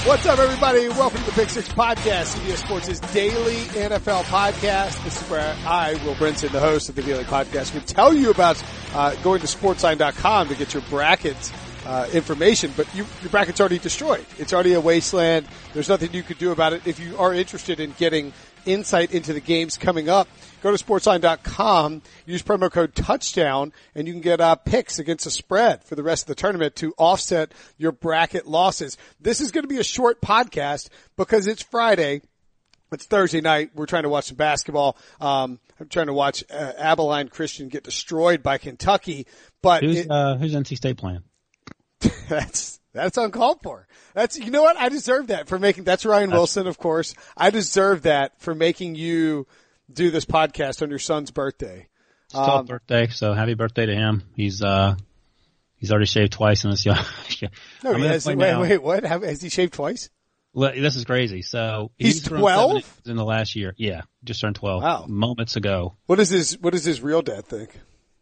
What's up, everybody? Welcome to the Pick Six Podcast, CBS Sports' daily NFL podcast. This is where I, Will Brinson, the host of the daily podcast, can tell you about going to sportsline.com to get your brackets information, but your bracket's already destroyed. It's already a wasteland. There's nothing you could do about it. If you are interested in getting insight into the games coming up, go to sportsline.com, use promo code touchdown, and you can get picks against the spread for the rest of the tournament to offset your bracket losses. This is going to be a short podcast because it's Friday. It's Thursday night. We're trying to watch some basketball. I'm trying to watch Abilene Christian get destroyed by Kentucky. But who's NC State playing? That's uncalled for. You know what? I deserve that for making, that's Ryan Wilson, of course. I deserve that for making you do this podcast on your son's birthday. It's 12th birthday, so happy birthday to him. He's already shaved twice in this young. No, he has, wait, what? Has he shaved twice? Well, this is crazy. So he's 12 in the last year. Yeah, just turned 12. Wow. Moments ago. What does his real dad think?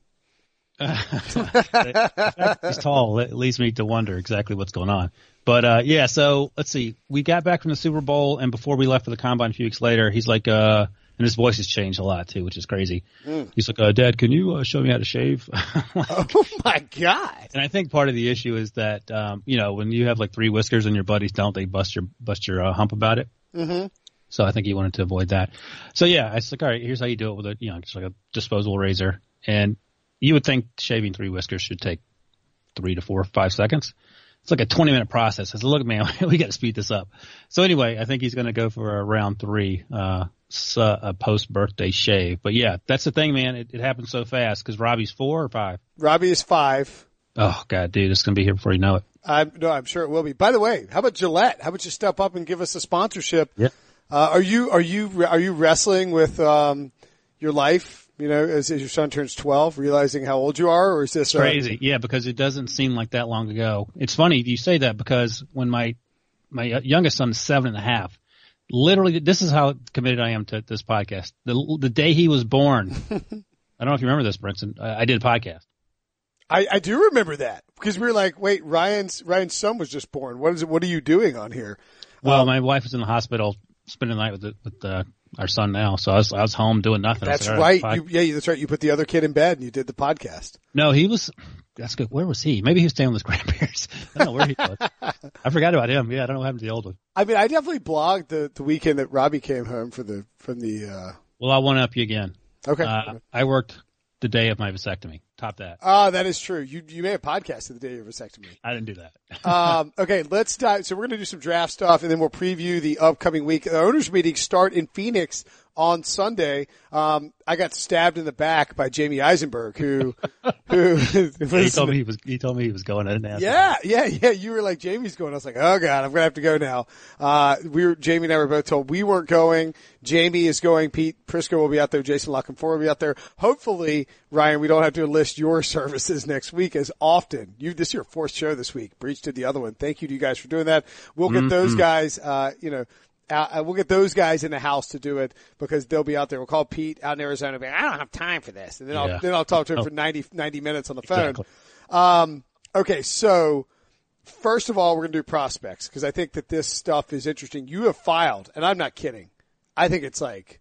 He's tall. It leads me to wonder exactly what's going on. But yeah, so let's see. We got back from the Super Bowl, and before we left for the Combine a few weeks later, he's like, and his voice has changed a lot too, which is crazy. He's like, Dad, can you show me how to shave? Like, oh my God. And I think part of the issue is that, when you have like 3 whiskers and your buddies don't, they bust your hump about it. Mm-hmm. So I think he wanted to avoid that. So yeah, I was like, all right, here's how you do it with a, just like a disposable razor. And you would think shaving 3 whiskers should take 3 to 4 or 5 seconds. It's like a 20-minute process. I said, look, man, we got to speed this up. So anyway, I think he's going to go for a round 3, a post-birthday shave. But yeah, that's the thing, man. It happens so fast because Robbie's 4 or 5? Robbie is 5. Oh God, dude, it's going to be here before you know it. I'm sure it will be. By the way, how about Gillette? How about you step up and give us a sponsorship? Yeah. Are you wrestling with, your life? As your son turns 12, realizing how old you are, or is this crazy? Yeah, because it doesn't seem like that long ago. It's funny you say that because when my youngest son is 7.5, literally, this is how committed I am to this podcast. The day he was born, I don't know if you remember this, Brinson. I did a podcast. I do remember that because we were like, wait, Ryan's son was just born. What are you doing on here? Well, my wife was in the hospital spending the night with our son now, so I was home doing nothing. That's right. That's right. You put the other kid in bed and you did the podcast. No, that's good. Where was he? Maybe he was staying with his grandparents. I don't know where he was. I forgot about him. Yeah, I don't know what happened to the old one. I mean, I definitely blogged the weekend that Robbie came home from the. Well, I'll one-up you again. Okay. I worked the day of my vasectomy. Top that. That is true. You may have podcasted the day of your vasectomy. I didn't do that. Okay, let's dive. So we're going to do some draft stuff and then we'll preview the upcoming week. The owners meetings start in Phoenix on Sunday. I got stabbed in the back by Jamie Eisenberg, who he told me he was going. I didn't ask him. Yeah. You were like, Jamie's going. I was like, oh God, I'm going to have to go now. Jamie and I were both told we weren't going. Jamie is going. Pete Prisco will be out there. Jason Lockenford will be out there. Hopefully, Ryan, we don't have to enlist your services next week as often. This is your 4th show this week. Breach did the other one. Thank you to you guys for doing that. We'll get those guys, we'll get those guys in the house to do it because they'll be out there. We'll call Pete out in Arizona and be like, I don't have time for this. And then I'll talk to him for 90 minutes on the phone. Exactly. Okay. So first of all, we're going to do prospects because I think that this stuff is interesting. You have filed, and I'm not kidding. I think it's like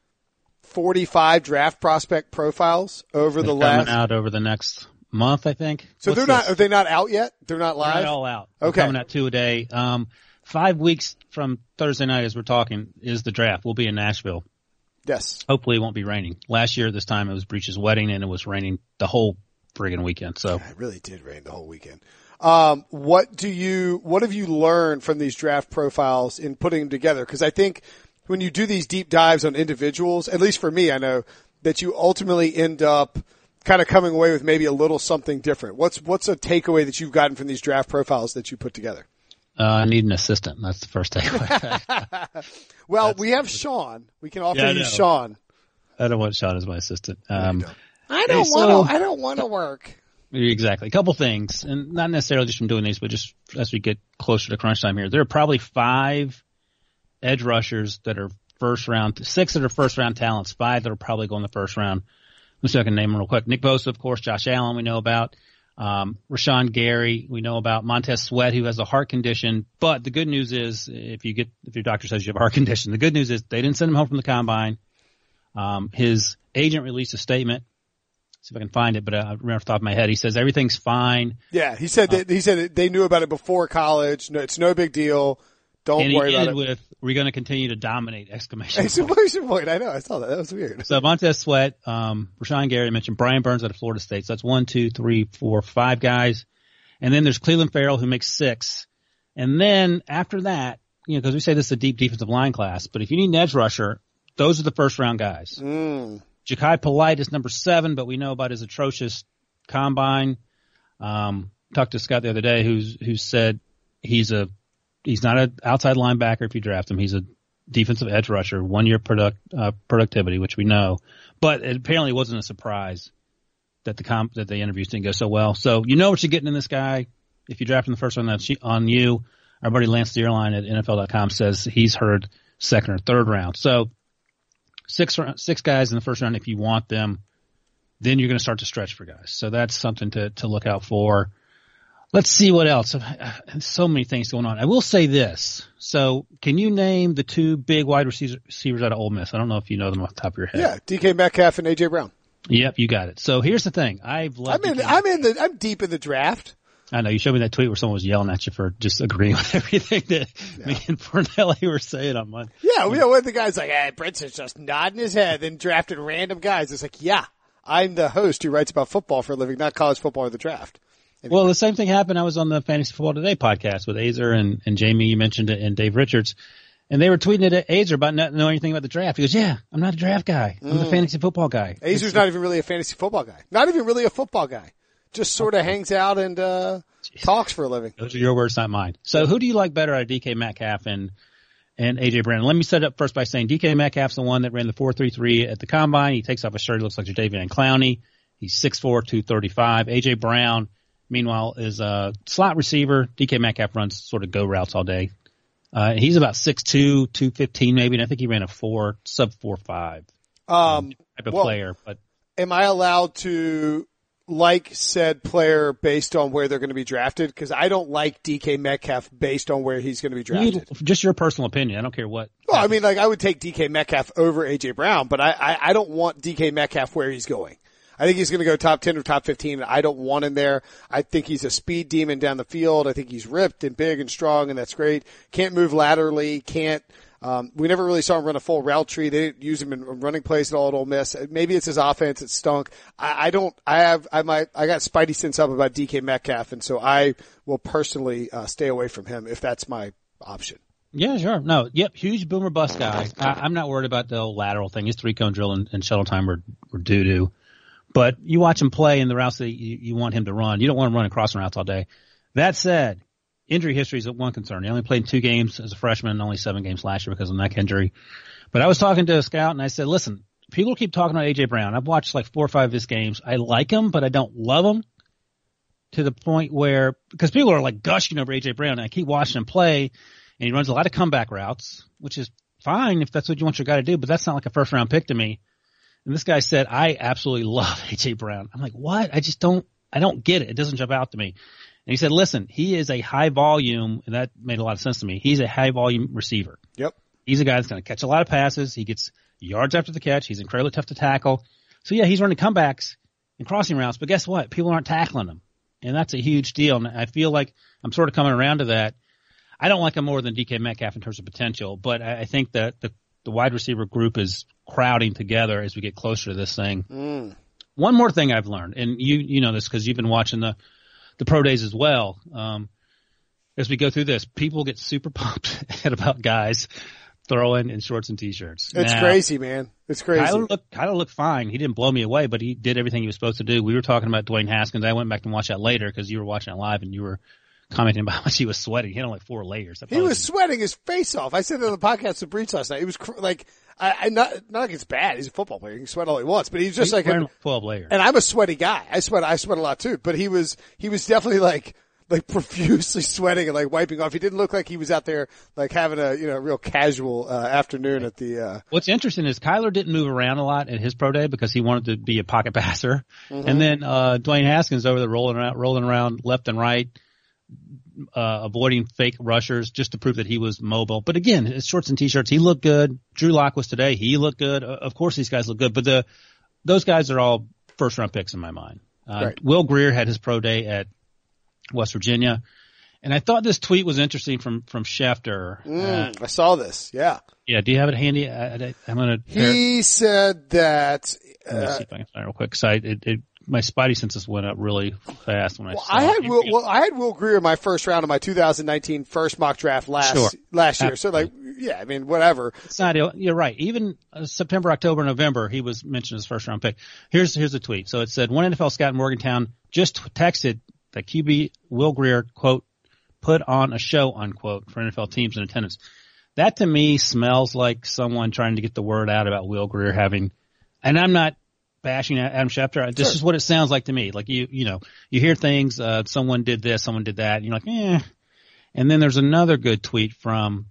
45 draft prospect profiles over the last. Coming out over the next month, I think. So are they not out yet? They're not live? They're not all out. Okay. They're coming out 2 a day. 5 weeks from Thursday night as we're talking is the draft. We'll be in Nashville. Yes. Hopefully it won't be raining. Last year at this time it was Breach's wedding and it was raining the whole friggin' weekend. So it really did rain the whole weekend. What have you learned from these draft profiles in putting them together? Because I think when you do these deep dives on individuals, at least for me, I know that you ultimately end up kind of coming away with maybe a little something different. What's a takeaway that you've gotten from these draft profiles that you put together? I need an assistant. That's the first takeaway. Well, we have Sean. We can offer you Sean. I don't want Sean as my assistant. I don't want to work. Exactly. A couple things, and not necessarily just from doing these, but just as we get closer to crunch time here. There are probably 5 edge rushers that are first round, 6 that are first round talents, 5 that are probably going the first round. Let's see if I can name them real quick. Nick Bosa, of course, Josh Allen we know about. Rashawn Gary, we know about Montez Sweat, who has a heart condition. But the good news is, if your doctor says you have a heart condition, the good news is they didn't send him home from the combine. His agent released a statement. See if I can find it, but I remember off the top of my head, he says everything's fine. Yeah, he said that they knew about it before college. No, it's no big deal. Don't worry about it. With, we're going to continue to dominate, exclamation point. I know. I saw that. That was weird. So Montez Sweat, Rashawn Gary, I mentioned Brian Burns out of Florida State. So that's 1, 2, 3, 4, 5 guys. And then there's Cleveland Farrell, who makes 6. And then after that, because we say this is a deep defensive line class, but if you need an edge rusher, those are the first round guys. Ja'Kai Polite is number 7, but we know about his atrocious combine. Talked to Scott the other day, who said he's not an outside linebacker if you draft him. He's a defensive edge rusher, 1 year productivity, which we know. But it apparently wasn't a surprise that the interviews didn't go so well. So you know what you're getting in this guy. If you draft him the first round, that's on you. Our buddy Lance Dearline at NFL.com says he's heard second or third round. So six guys in the first round if you want them. Then you're going to start to stretch for guys. So that's something to look out for. Let's see what else. So many things going on. I will say this. So can you name the 2 big wide receivers out of Ole Miss? I don't know if you know them off the top of your head. Yeah, DK Metcalf and A.J. Brown. Yep, you got it. So here's the thing. I'm deep in the draft. I know. You showed me that tweet where someone was yelling at you for just agreeing with everything that me and Fornelli were saying on Monday. Yeah, when the guy's like, hey, Brinson's just nodding his head and drafting random guys. It's like, yeah, I'm the host who writes about football for a living, not college football or the draft. Anyway. Well, the same thing happened. I was on the Fantasy Football Today podcast with Azer and Jamie, you mentioned it, and Dave Richards. And they were tweeting at Azer about not knowing anything about the draft. He goes, yeah, I'm not a draft guy. I'm the fantasy football guy. Azer's not even really a fantasy football guy. Not even really a football guy. Just sort of hangs out and talks for a living. Those are your words, not mine. So who do you like better out of DK Metcalf and A.J. Brown? Let me set it up first by saying DK Metcalf's the one that ran the 4.33 at the combine. He takes off his shirt. He looks like Jadeveon Clowney. He's 6'4", 235. A.J. Brown, meanwhile, is a slot receiver. DK Metcalf runs sort of go routes all day. He's about 6'2", 215 maybe, and I think he ran a sub 4.5 type of player. But am I allowed to like said player based on where they're going to be drafted? Because I don't like DK Metcalf based on where he's going to be drafted. Just your personal opinion. I don't care what. Well, I mean, like I would take DK Metcalf over A.J. Brown, but I don't want DK Metcalf where he's going. I think he's going to go top 10 or top 15, and I don't want him there. I think he's a speed demon down the field. I think he's ripped and big and strong, and that's great. Can't move laterally, we never really saw him run a full route tree. They didn't use him in running plays at all at Ole Miss. Maybe it's his offense. It stunk. I got Spidey sense up about DK Metcalf, and so I will personally stay away from him if that's my option. Yeah, sure. No, yep, huge boomer bust guy. I'm not worried about the old lateral thing. His 3-cone drill and shuttle time were doo-doo. But you watch him play in the routes that you want him to run. You don't want him running crossing routes all day. That said, injury history is one concern. He only played 2 games as a freshman and only 7 games last year because of neck injury. But I was talking to a scout and I said, listen, people keep talking about A.J. Brown. I've watched like 4 or 5 of his games. I like him, but I don't love him to the point where – because people are like gushing over A.J. Brown. And I keep watching him play, and he runs a lot of comeback routes, which is fine if that's what you want your guy to do, but that's not like a first-round pick to me. And this guy said, I absolutely love A.J. Brown. I'm like, what? I don't get it. It doesn't jump out to me. And he said, listen, he is a high volume, and that made a lot of sense to me. He's a high volume receiver. Yep. He's a guy that's going to catch a lot of passes. He gets yards after the catch. He's incredibly tough to tackle. So yeah, he's running comebacks and crossing routes, but guess what? People aren't tackling him. And that's a huge deal. And I feel like I'm sort of coming around to that. I don't like him more than DK Metcalf in terms of potential, but I think that the wide receiver group is crowding together as we get closer to this thing. One more thing I've learned, and you know this because you've been watching the pro days as well. As we go through this, people get super pumped about guys throwing in shorts and t-shirts. It's crazy, man. It's crazy. Kyler looked fine. He didn't blow me away, but he did everything he was supposed to do. We were talking about Dwayne Haskins. I went back and watched that later because you were watching it live and you were commenting about how much he was sweating. He had like 4 layers. He was sweating his face off. I said that on the podcast with Breach last night. It was like, not like it's bad. He's a football player. He can sweat all he wants, but he's just like 12 layers. And I'm a sweaty guy. I sweat a lot too, but he was definitely like like profusely sweating and like wiping off. He didn't look like he was out there like having a, real casual, afternoon at the, What's interesting is Kyler didn't move around a lot at his pro day because he wanted to be a pocket passer. Mm-hmm. And then, Dwayne Haskins over there rolling around left and right, avoiding fake rushers just to prove that he was mobile. But again, his shorts and t-shirts, he looked good. Drew Lock was today. He looked good. Of course these guys look good, but those guys are all first round picks in my mind. Right. Will Grier had his pro day at West Virginia. And I thought this tweet was interesting from Schefter. I saw this. Yeah. Yeah. Do you have it handy? I'm going to. He said that. Let me see if I can find it real quick. So my spidey senses went up really fast when I saw it. I had Will Grier in my first round of my 2019 first mock draft last year. Absolutely. So like, yeah, I mean, whatever. It's not, you're right. Even September, October, November, he was mentioned as first round pick. Here's the tweet. So it said, one NFL scout in Morgantown just texted that QB Will Grier, quote, put on a show, unquote, for NFL teams in attendance. That to me smells like someone trying to get the word out about Will Grier having, and I'm not bashing Adam Schefter. This is what it sounds like to me. Like you hear things, someone did this, someone did that, and you're like, eh. And then there's another good tweet from,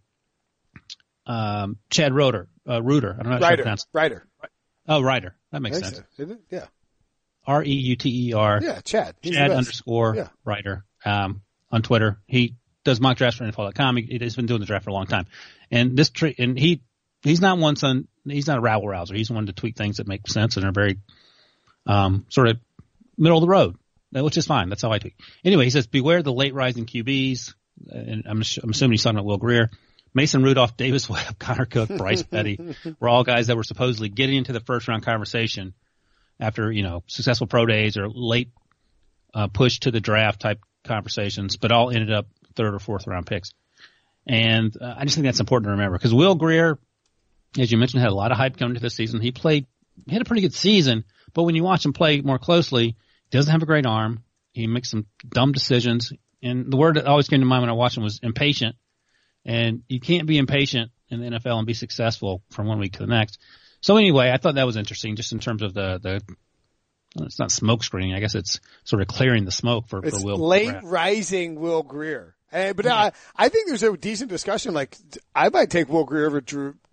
Chad Reuter. I don't know how to pronounce it. Ryder. Oh, Ryder. That makes sense. So. Isn't it? Yeah. Reuter. Yeah, Chad. He's Chad _, Ryder, on Twitter. He does mock drafts for NFL.com. He's been doing the draft for a long time. And he's not he's not a rabble rouser. He's one to tweet things that make sense and are very, sort of middle of the road, which is fine. That's how I tweet. Anyway, he says, beware the late rising QBs. And I'm assuming he's talking about Will Grier. Mason Rudolph, Davis Webb, Connor Cook, Bryce Petty were all guys that were supposedly getting into the first round conversation after, successful pro days or late, push to the draft type conversations, but all ended up third or fourth round picks. And I just think that's important to remember because Will Grier, as you mentioned, had a lot of hype coming into this season. He had a pretty good season, but when you watch him play more closely, he doesn't have a great arm. He makes some dumb decisions. And the word that always came to mind when I watched him was impatient. And you can't be impatient in the NFL and be successful from one week to the next. So anyway, I thought that was interesting just in terms of it's not smoke screening. I guess it's sort of clearing the smoke for Will. Late rising Will Grier. But I think there's a decent discussion. Like I might take Will Grier over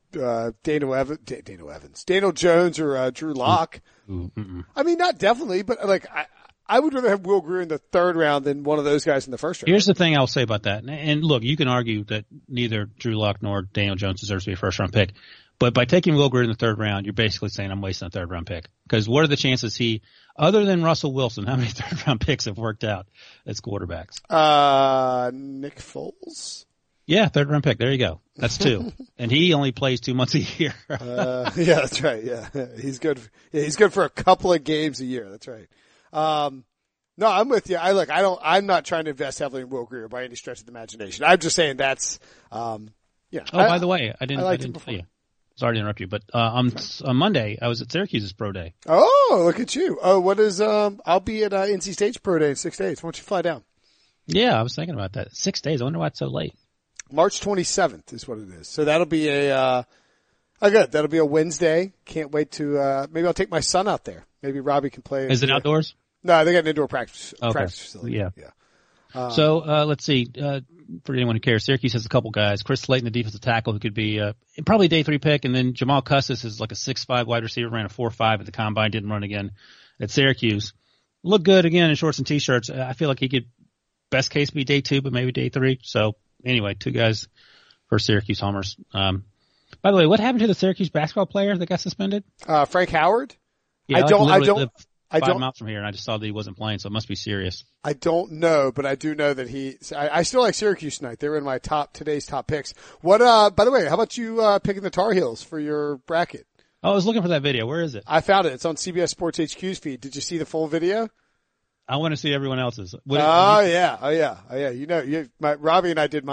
Daniel Jones or Drew Lock. I mean, not definitely, but like I would rather have Will Grier in the third round than one of those guys in the first round. Here's the thing I'll say about that. And look, you can argue that neither Drew Lock nor Daniel Jones deserves to be a first round pick. But by taking Will Grier in the third round, you're basically saying I'm wasting a third round pick. Because what are the chances other than Russell Wilson, how many third round picks have worked out as quarterbacks? Nick Foles? Yeah, third round pick. There you go. That's 2. And he only plays 2 months a year. Yeah, that's right. Yeah. He's good. Yeah, he's good for a couple of games a year. That's right. No, I'm with you. I'm not trying to invest heavily in Will Grier by any stretch of the imagination. I'm just saying that's, by the way, I didn't tell you. Sorry to interrupt you, but, on Monday, I was at Syracuse's pro day. Oh, look at you. Oh, what is, I'll be at, NC State's pro day in 6 days. Why don't you fly down? Yeah, I was thinking about that. 6 days. I wonder why it's so late. March 27th is what it is. So that'll be that'll be a Wednesday. Can't wait to, maybe I'll take my son out there. Maybe Robbie can play. Is it outdoors? No, they got an indoor practice facility. Yeah. So, let's see, for anyone who cares, Syracuse has a couple guys. Chris Slayton, the defensive tackle, who could be, probably day 3 pick. And then Jamal Custis is like a 6'5" wide receiver, ran a 4.5 at the combine, didn't run again at Syracuse. Looked good again in shorts and t-shirts. I feel like he could best case be day 2, but maybe day 3. So anyway, 2 guys for Syracuse homers. By the way, what happened to the Syracuse basketball player that got suspended? Frank Howard? Yeah, I don't. 5 miles from here, and I just saw that he wasn't playing, so it must be serious. I don't know, but I do know that I still like Syracuse tonight. They were in my today's top picks. What, by the way, how about you, picking the Tar Heels for your bracket? Oh, I was looking for that video. Where is it? I found it. It's on CBS Sports HQ's feed. Did you see the full video? I want to see everyone else's. Yeah. You know, Robbie and I did mine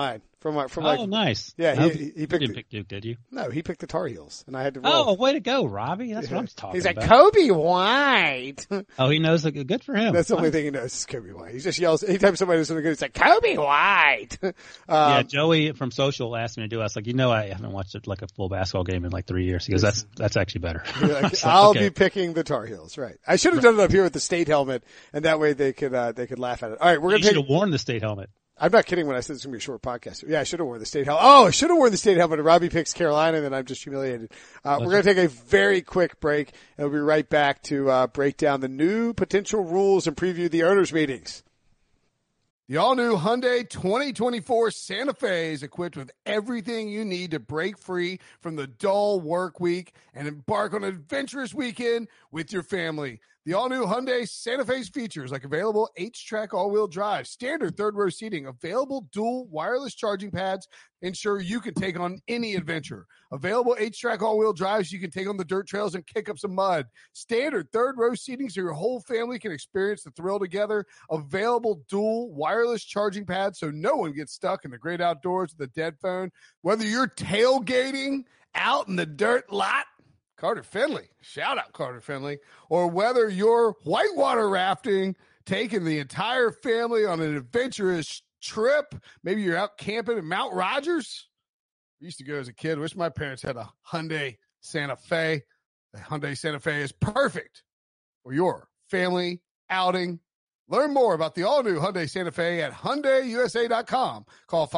Nice. Yeah, he picked. You didn't pick Duke, did you? No, he picked the Tar Heels, and I had to roll. Oh, way to go, Robbie! That's what I'm talking He's like, about. Kobe White. Oh, he knows. Good for him. That's the only thing he knows is Kobe White. He just yells anytime somebody does something good. It's like Kobe White. Yeah, Joey from Social asked me to do it. I was like, I haven't watched like a full basketball game in like 3 years. He goes, that's actually better. Like, so, I'll be picking the Tar Heels. Right. I should have done it up here with the state helmet, and that way they could laugh at it. All right, we're gonna. You should have worn the state helmet. I'm not kidding when I said it's going to be a short podcast. Yeah, I should have worn the state helmet. Oh, I should have worn the state helmet. And Robbie picks Carolina, and then I'm just humiliated. We're going to take a very quick break, and we'll be right back to break down the new potential rules and preview the owners' meetings. The all-new Hyundai 2024 Santa Fe is equipped with everything you need to break free from the dull work week and embark on an adventurous weekend with your family. The all-new Hyundai Santa Fe's features like available H-Track all-wheel drive, standard third-row seating, available dual wireless charging pads, ensure you can take on any adventure. Available H-Track all-wheel drives, you can take on the dirt trails and kick up some mud. Standard third-row seating so your whole family can experience the thrill together. Available dual wireless charging pads so no one gets stuck in the great outdoors with a dead phone. Whether you're tailgating out in the dirt lot, Carter Finley, shout out Carter Finley, or whether you're whitewater rafting, taking the entire family on an adventurous trip, maybe you're out camping in Mount Rogers. I used to go as a kid. Wish my parents had a Hyundai Santa Fe. The Hyundai Santa Fe is perfect for your family outing. Learn more about the all-new Hyundai Santa Fe at HyundaiUSA.com. Call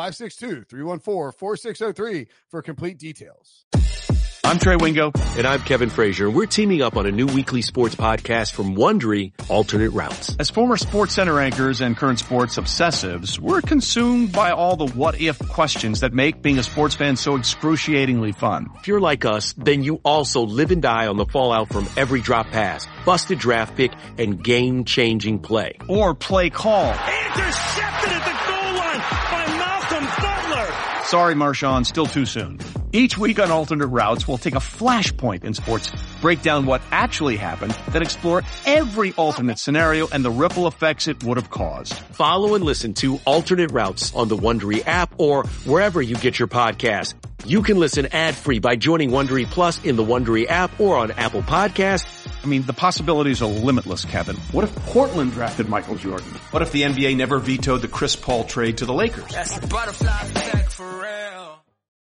562-314-4603 for complete details. I'm Trey Wingo. And I'm Kevin Frazier. We're teaming up on a new weekly sports podcast from Wondery, Alternate Routes. As former Sports Center anchors and current sports obsessives, we're consumed by all the what-if questions that make being a sports fan so excruciatingly fun. If you're like us, then you also live and die on the fallout from every drop pass, busted draft pick, and game-changing play. Or play call. Intercepted at the goal line by Malcolm Butler. Sorry, Marshawn, still too soon. Each week on Alternate Routes, we'll take a flashpoint in sports, break down what actually happened, then explore every alternate scenario and the ripple effects it would have caused. Follow and listen to Alternate Routes on the Wondery app or wherever you get your podcasts. You can listen ad-free by joining Wondery Plus in the Wondery app or on Apple Podcasts. I mean, the possibilities are limitless, Kevin. What if Portland drafted Michael Jordan? What if the NBA never vetoed the Chris Paul trade to the Lakers? That's the butterfly effect for real.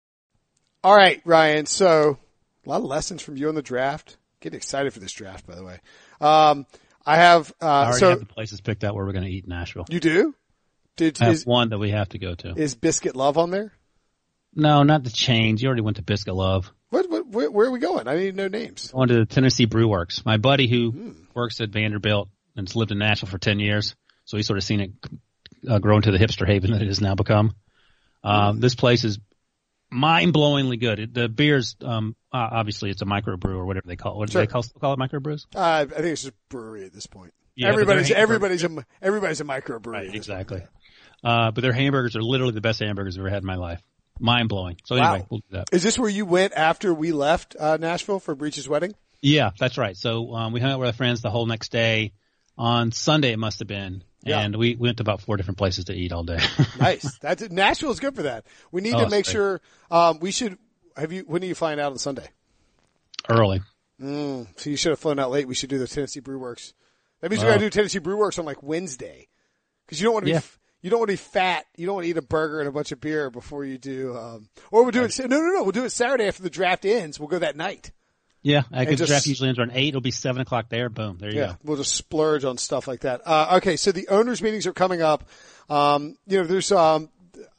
All right, Ryan. So a lot of lessons from you on the draft. Getting excited for this draft, by the way. I already have the places picked out where we're going to eat in Nashville. You do? I have one that we have to go to. Is Biscuit Love on there? No, not the chains. You already went to Biscuit Love. Where are we going? I need to know names. Going to the Tennessee Brew Works. My buddy who works at Vanderbilt and has lived in Nashville for 10 years, so he's sort of seen it grow into the hipster haven that it has now become. This place is mind-blowingly good. The beer's, obviously it's a microbrew or whatever they call it. What do they call it, microbrews? I think it's just brewery at this point. Yeah, everybody's a microbrewery. Right, exactly. But their hamburgers are literally the best hamburgers I've ever had in my life. Mind-blowing. So anyway, we'll do that. Is this where you went after we left Nashville for Breach's wedding? Yeah, that's right. So we hung out with our friends the whole next day. On Sunday it must have been. Yeah. And we went to about 4 different places to eat all day. Nice. Nashville's good for that. We need to make sure when are you flying out on Sunday? Early. So you should have flown out late. We should do the Tennessee Brew Works. That means we got to do Tennessee Brew Works on like Wednesday. Because you don't want to be you don't want to be fat. You don't want to eat a burger and a bunch of beer before you do or we'll do it we'll do it Saturday after the draft ends. We'll go that night. Yeah, the draft usually ends around 8. It'll be 7 o'clock there. Boom. There you go. We'll just splurge on stuff like that. Okay, so the owners' meetings are coming up. There's there'll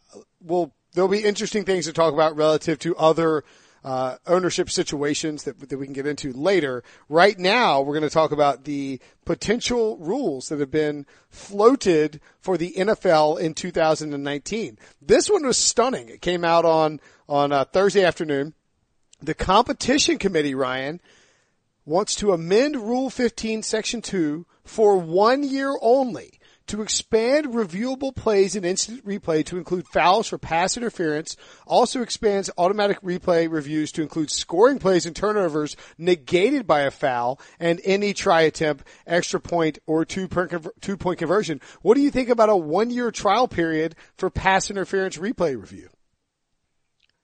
be interesting things to talk about relative to other ownership situations that we can get into later. Right now, we're going to talk about the potential rules that have been floated for the NFL in 2019. This one was stunning. It came out on Thursday afternoon. The competition committee, Ryan, wants to amend Rule 15, Section 2 for 1 year only to expand reviewable plays in instant replay to include fouls for pass interference, also expands automatic replay reviews to include scoring plays and turnovers negated by a foul, and any try attempt, extra point, or two-point conversion. What do you think about a 1 year trial period for pass interference replay review?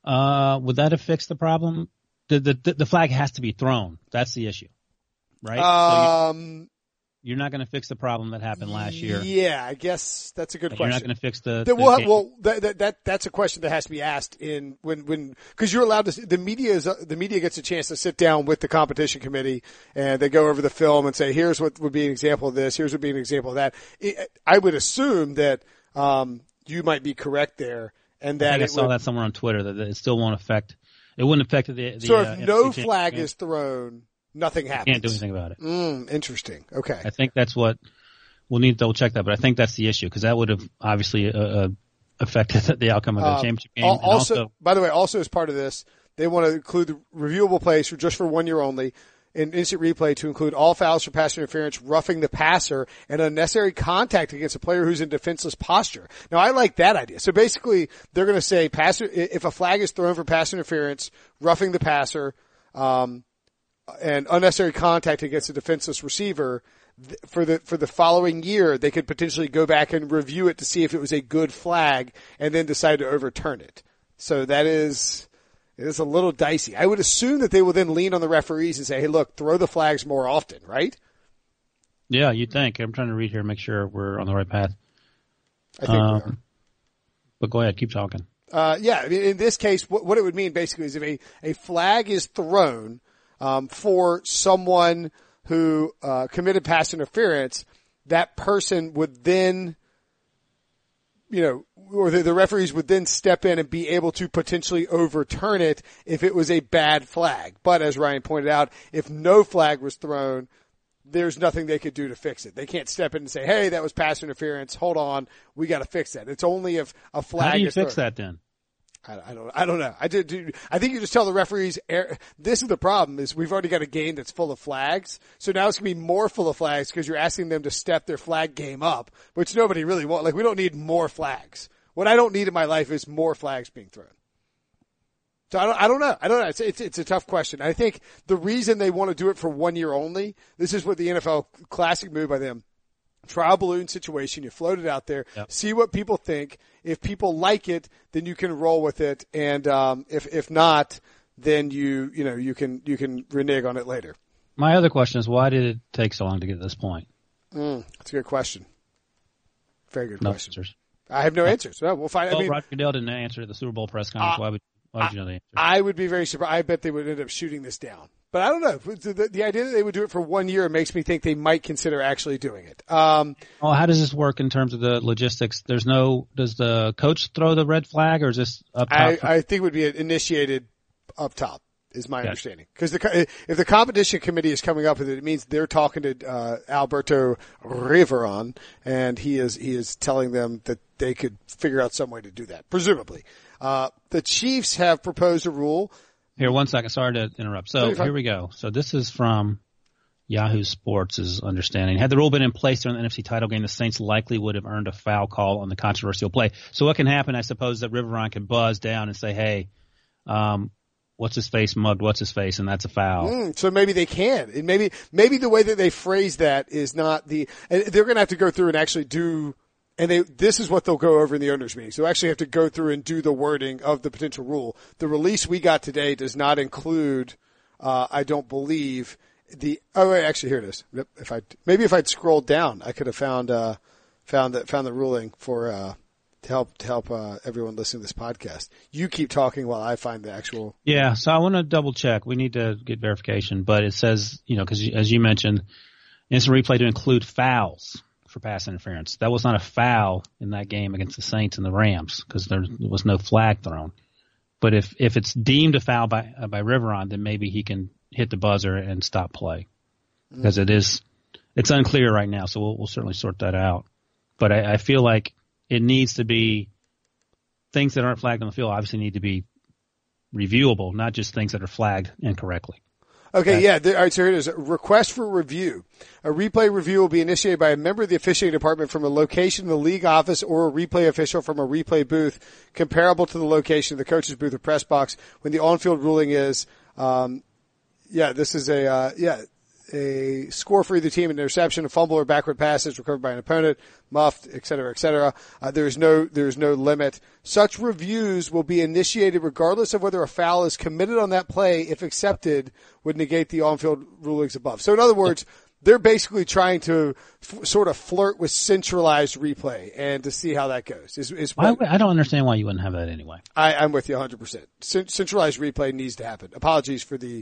Would that have fixed the problem? The flag has to be thrown. That's the issue, right? So you're not going to fix the problem that happened last year. Yeah, I guess that's a good question. You're not going to fix that's a question that has to be asked because you're allowed to. The media gets a chance to sit down with the competition committee and they go over the film and say, here's what would be an example of this. Here's what would be an example of that. I would assume that you might be correct there, and that I saw that somewhere on Twitter that it still won't affect. It wouldn't affect the. So if no flag is thrown, nothing happens. Can't do anything about it. Interesting. Okay. I think that's what we'll need to double check that, but I think that's the issue because that would have obviously affected the outcome of the championship game. Also, by the way, also as part of this, they want to include the reviewable plays just for 1 year only in instant replay to include all fouls for pass interference, roughing the passer, and unnecessary contact against a player who's in defenseless posture. Now, I like that idea. So basically, they're going to say if a flag is thrown for pass interference, roughing the passer, and unnecessary contact against a defenseless receiver, for the following year, they could potentially go back and review it to see if it was a good flag and then decide to overturn it. So it is a little dicey. I would assume that they will then lean on the referees and say, hey, look, throw the flags more often, right? Yeah, you'd think. I'm trying to read here and make sure we're on the right path. I think we are. But go ahead, keep talking. Yeah, I mean, in this case, what it would mean basically is if a flag is thrown for someone who committed pass interference, that person would then, or the referees would then step in and be able to potentially overturn it if it was a bad flag. But as Ryan pointed out, if no flag was thrown, there's nothing they could do to fix it. They can't step in and say, hey, that was pass interference. Hold on. We got to fix that. It's only if a flag is thrown. How do you fix that then? I don't know. I think you just tell the referees, this is the problem is we've already got a game that's full of flags. So now it's going to be more full of flags because you're asking them to step their flag game up, which nobody really wants. Like, we don't need more flags. What I don't need in my life is more flags being thrown. So I don't know. It's a tough question. I think the reason they want to do it for 1 year only, this is what the NFL classic move by them. Trial balloon situation. You float it out there, see what people think. If people like it, then you can roll with it. And, if not, then you can renege on it later. My other question is, why did it take so long to get to this point? That's a good question. Very good question. Answers. I have no answers. Well, we'll find. Well, Roger Goodell didn't answer at the Super Bowl press conference. Why would you know the answer? I would be very surprised. I bet they would end up shooting this down. But I don't know. The idea that they would do it for 1 year makes me think they might consider actually doing it. How does this work in terms of the logistics? Does the coach throw the red flag, or is this up top? I think it would be initiated up top, is my understanding. Because if the competition committee is coming up with it, it means they're talking to Alberto Riveron, and he is telling them that they could figure out some way to do that, presumably. The Chiefs have proposed a rule. Here, 1 second. Sorry to interrupt. So here we go. So this is from Yahoo Sports' understanding. Had the rule been in place during the NFC title game, the Saints likely would have earned a foul call on the controversial play. So what can happen, I suppose, that Riveron can buzz down and say, hey, what's his face mugged what's his face, and that's a foul. So maybe they can. And maybe the way that they phrase that is not they're going to have to go through and actually do. And this is what they'll go over in the owners' meeting. So they'll actually have to go through and do the wording of the potential rule. The release we got today does not include, I don't believe actually here it is. If I'd scrolled down, I could have found the ruling for, to help everyone listening to this podcast. You keep talking while I find the actual. Yeah. So I want to double check. We need to get verification, but it says, cause as you mentioned, instant replay to include fouls for pass interference. That was not a foul in that game against the Saints and the Rams because there was no flag thrown. But if it's deemed a foul by Riveron, then maybe he can hit the buzzer and stop play because it's unclear right now. So we'll certainly sort that out. But I feel like it needs to be things that aren't flagged on the field obviously need to be reviewable, not just things that are flagged incorrectly. Okay, yeah. All right, so here it is. Request for review. A replay review will be initiated by a member of the officiating department from a location in the league office or a replay official from a replay booth comparable to the location of the coach's booth or press box when the on-field ruling is, this is a score for either team, an interception, a fumble, or backward passes recovered by an opponent, muffed, et cetera, et cetera. There's no limit. Such reviews will be initiated regardless of whether a foul is committed on that play. If accepted, would negate the on-field rulings above. So in other words, they're basically trying to sort of flirt with centralized replay and to see how that goes. I don't understand why you wouldn't have that anyway. I'm with you 100%. Centralized replay needs to happen. Apologies for the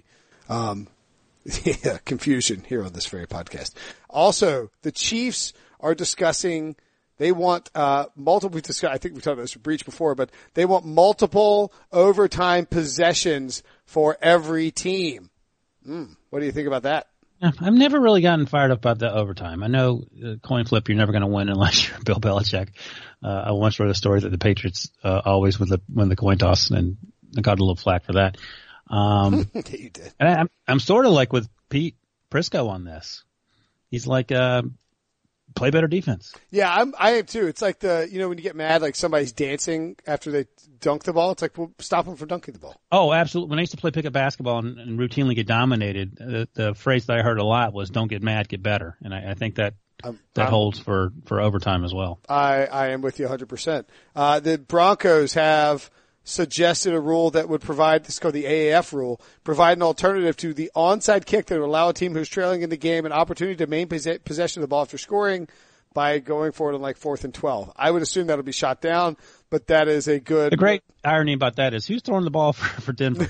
confusion here on this very podcast. Also, the Chiefs are discussing, they want multiple, I think we talked about this breach before, but they want multiple overtime possessions for every team. What do you think about that? I've never really gotten fired up about the overtime. I know coin flip, you're never going to win unless you're Bill Belichick. I once wrote a story that the Patriots always win the coin toss, and I got a little flack for that. Yeah, you did. And I'm sort of like with Pete Prisco on this. He's like, play better defense. Yeah, I am too. It's like when you get mad, like somebody's dancing after they dunk the ball. It's like, well, stop them from dunking the ball. Oh, absolutely. When I used to play pickup basketball and routinely get dominated, the phrase that I heard a lot was "Don't get mad, get better." And I think that holds for overtime as well. I am with you 100%. The Broncos have suggested a rule that would provide, this is called the AAF rule, provide an alternative to the onside kick that would allow a team who's trailing in the game an opportunity to maintain possession of the ball after scoring by going for it on like 4th and 12. I would assume that'll be shot down, but that is a good. The great irony about that is who's throwing the ball for Denver?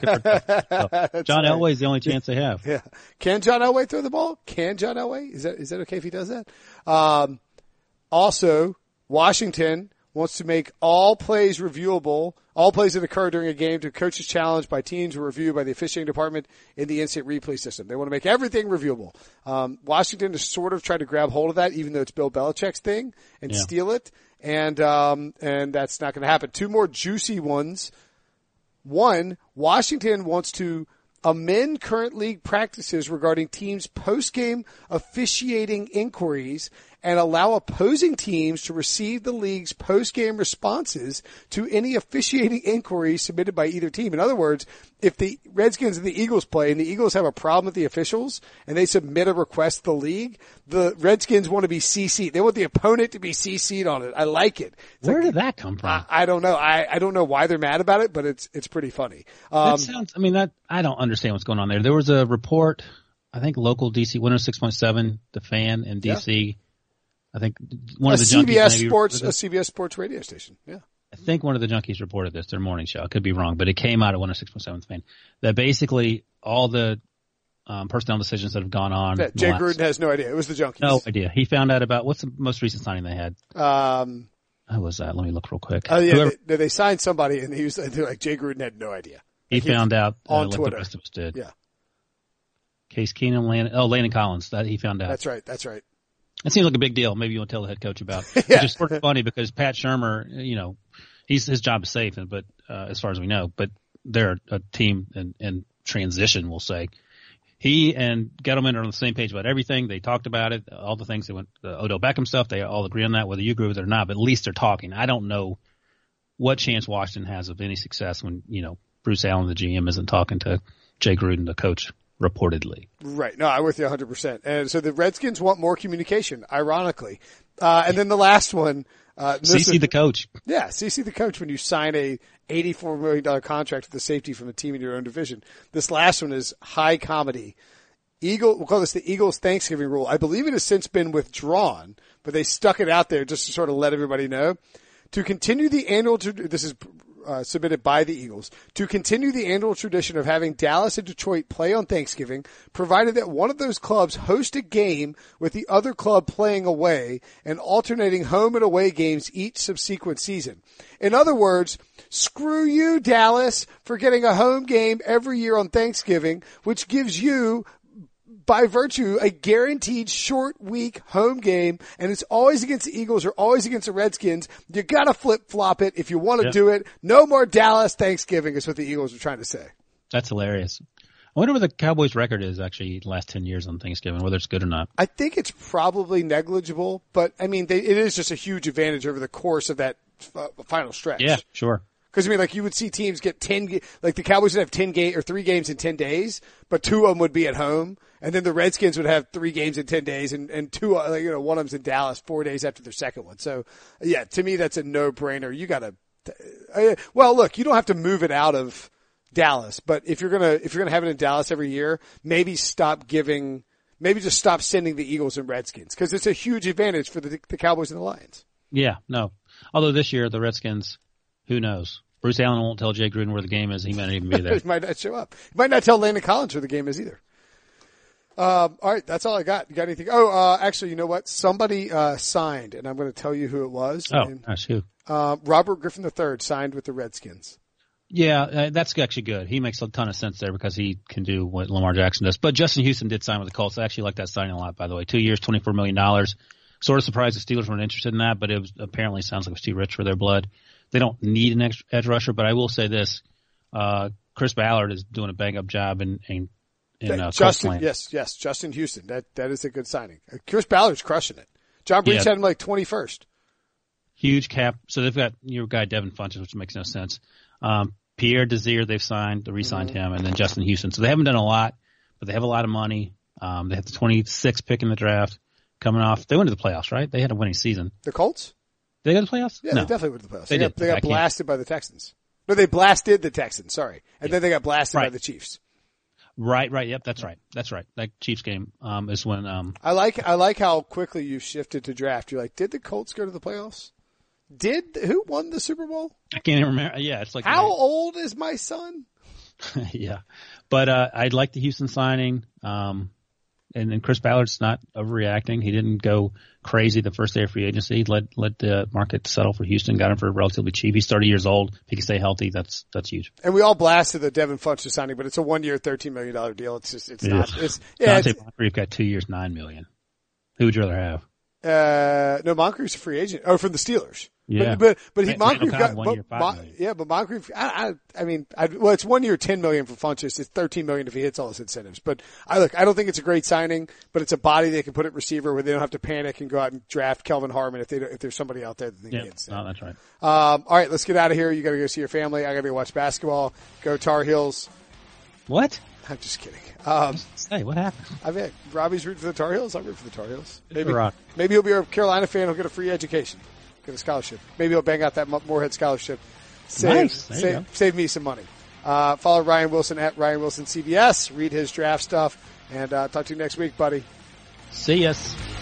John Elway is the only chance they have. Yeah. Can John Elway throw the ball? Can John Elway? Is that okay if he does that? Also, Washington wants to make all plays reviewable, all plays that occur during a game to coaches challenged by teams were reviewed by the officiating department in the instant replay system. They want to make everything reviewable. Washington is sort of trying to grab hold of that, even though it's Bill Belichick's thing, and steal it. And that's not going to happen. Two more juicy ones. One, Washington wants to amend current league practices regarding teams' post-game officiating inquiries and allow opposing teams to receive the league's post-game responses to any officiating inquiries submitted by either team. In other words, if the Redskins and the Eagles play and the Eagles have a problem with the officials and they submit a request to the league, the Redskins want to be CC'd. They want the opponent to be CC'd on it. I like it. Where did that come from? I don't know. I don't know why they're mad about it, but it's pretty funny. I don't understand what's going on there. There was a report, I think local DC, 106.7, The Fan in DC. Yeah. I think one of the junkies, a CBS Sports radio station. Yeah. I think one of the junkies reported this, their morning show. I could be wrong, but it came out at 106.7 The Fan. That basically all the personnel decisions that have gone on. Yeah, Jay Gruden has no idea. It was the junkies. No idea. He found out about, what's the most recent signing they had? Who was that? Let me look real quick. Oh yeah, they signed somebody and they're like, Jay Gruden had no idea. He found out on like Twitter. The rest of us did. Yeah. Case Keenum, Landon Collins, that he found out. That's right. It seems like a big deal. Maybe you want to tell the head coach about. Yeah. Which is sort of funny because Pat Shurmur, his job is safe, but as far as we know, but they're a team in transition, we'll say. He and Gettleman are on the same page about everything. They talked about it, all the things that went, the Odell Beckham stuff. They all agree on that, whether you agree with it or not. But at least they're talking. I don't know what chance Washington has of any success when Bruce Allen, the GM, isn't talking to Jay Gruden, the coach. Reportedly. Right. No, I'm with you 100%. And so the Redskins want more communication, ironically. And then the last one. CC the coach. Yeah, CC the coach when you sign a $84 million contract with the safety from a team in your own division. This last one is high comedy. We'll call this the Eagles Thanksgiving rule. I believe it has since been withdrawn, but they stuck it out there just to sort of let everybody know. To continue the annual, this is submitted by the Eagles, to continue the annual tradition of having Dallas and Detroit play on Thanksgiving, provided that one of those clubs host a game with the other club playing away and alternating home and away games each subsequent season. In other words, screw you, Dallas, for getting a home game every year on Thanksgiving, which gives you, by virtue, a guaranteed short week home game, and it's always against the Eagles or always against the Redskins. You gotta flip-flop it if you want to do it. No more Dallas Thanksgiving is what the Eagles are trying to say. That's hilarious. I wonder what the Cowboys' record is actually the last 10 years on Thanksgiving, whether it's good or not. I think it's probably negligible, but I mean, it is just a huge advantage over the course of that final stretch. Yeah, sure. Because, I mean, like, you would see teams get like the Cowboys would have 3 games in 10 days, but 2 of them would be at home. And then the Redskins would have 3 games in 10 days and 2, one of them's in Dallas 4 days after their second one. So, yeah, to me, that's a no-brainer. You gotta, well, look, you don't have to move it out of Dallas, but if you're gonna have it in Dallas every year, maybe just stop sending the Eagles and Redskins, because it's a huge advantage for the Cowboys and the Lions. Yeah, no. Although this year, the Redskins, who knows? Bruce Allen won't tell Jay Gruden where the game is. He might not even be there. He might not show up. He might not tell Landon Collins where the game is either. All right, that's all I got. You got anything? Oh, actually, you know what? Somebody signed, and I'm going to tell you who it was. Oh, gosh, who? Robert Griffin III signed with the Redskins. Yeah, that's actually good. He makes a ton of sense there because he can do what Lamar Jackson does. But Justin Houston did sign with the Colts. I actually like that signing a lot, by the way. 2 years, $24 million. Sort of surprised the Steelers weren't interested in that, but it was apparently sounds like it was too rich for their blood. They don't need an edge rusher, but I will say this: Chris Ballard is doing a bang-up job in Justin. Yes, Justin Houston. That is a good signing. Chris Ballard's crushing it. John Breach had him like 21st. Huge cap. So they've got your guy Devin Funchess, which makes no sense. Pierre Desir they've re-signed him, and then Justin Houston. So they haven't done a lot, but they have a lot of money. They have the 26th pick in the draft coming off. They went to the playoffs, right? They had a winning season. The Colts? They got to the playoffs? Yeah, no. They definitely went to the playoffs. They got blasted by the Texans. No, they blasted the Texans, sorry. And then they got blasted by the Chiefs. Right. Yep, that's right. That Chiefs game is when I like how quickly you shifted to draft. You're like, did the Colts go to the playoffs? Who won the Super Bowl? I can't even remember. Yeah, it's like how old is my son? Yeah. But I'd like the Houston signing. And then Chris Ballard's not overreacting. He didn't go crazy the first day of free agency. He let the market settle for Houston. Got him for relatively cheap. He's 30 years old. If he can stay healthy, that's huge. And we all blasted the Devin Funchess signing, but it's a 1 year, $13 million deal. It's just, not. Dante Moncrief got 2 years, $9 million. Who would you rather have? No, Moncrief's a free agent. Oh, from the Steelers. Yeah. But Moncrief got, 1 year, $5 million. Yeah, but Moncrief, it's 1 year, $10 million for Funchess. It's $13 million if he hits all his incentives. But I don't think it's a great signing, but it's a body they can put at receiver where they don't have to panic and go out and draft Kelvin Harmon if there's somebody out there that they can get. No, that's right. All right, let's get out of here. You got to go see your family. I got to go watch basketball. Go Tar Heels. What? I'm just kidding. Hey, what happened? I bet Robbie's rooting for the Tar Heels. I'm rooting for the Tar Heels. Maybe he'll be a Carolina fan. He'll get a free education. Get a scholarship. Maybe he'll bang out that Moorhead scholarship. Save me some money. Follow Ryan Wilson at Ryan Wilson CBS. Read his draft stuff. And talk to you next week, buddy. See us.